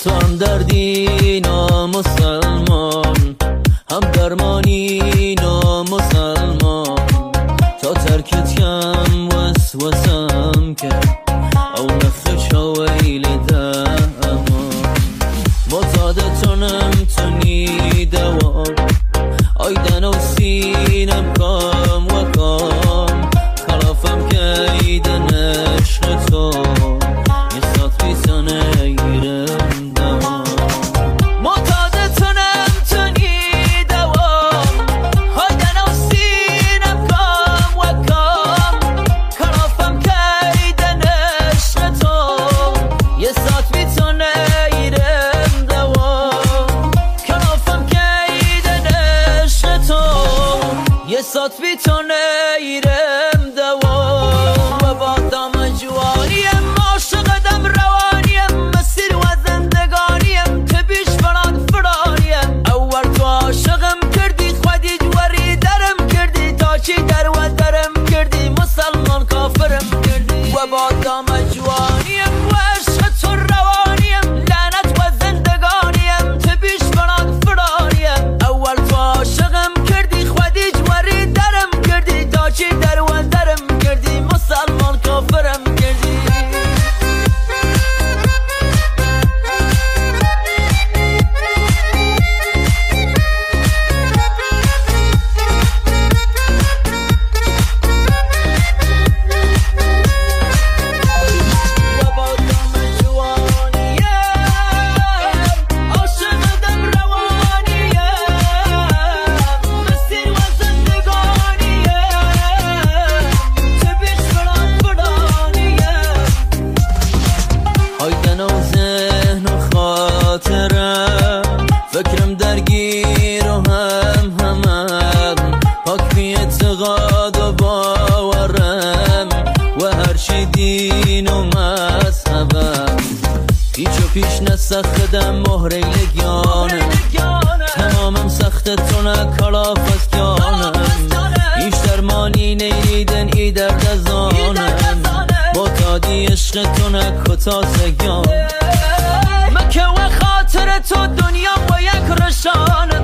تو هم دردی نامسلمان، هم درمانی نامسلمان. تا ترکت کم وسوسم کرد او نخش ویل دمان. معتادتونم تونی دوام آیدن و سینم کام و کام. خلافم که ایدن عشق تو یه ساعت بیتانه ایرم دوام. معتادتونم تونی دوام آیدن و سینم کام و کام. خلافم که ایدن عشق تو یه ساعت بیتانه ایرم دوام. خلافم که ایدن عشق تو یه ساعت بیتانه ایرم دوام. و با دام جوانیم عاشقدم روانیم، مسیر و زندگانیم تبیش فران فرانیم. اول تو عاشقم کردی خودی جوری درم کردی، تا چی در و درم کردی مسلمان کافرم کردی. و با دام جوانیم و عشق تو روانیم، لعنت و زندگانیم تبیش فران فرانیم. اول تو عاشقم کردی خودی جوری درم کردی، تا چی در و درم کردی مسلمان کافرم کردی. فکرم درگیر و همم پاک بی اعتقاد و باورم، و هرچی دین و مذهبم پیچ و پیش نسخدم مهره لگیانم. تمامم سخت تونه کلاف از جانم، ایش درمانی نیدن ای درد از آنم. معتادی عشق تونه کتاسگیان، مکه و خاطر تو دنیا با یک رشانه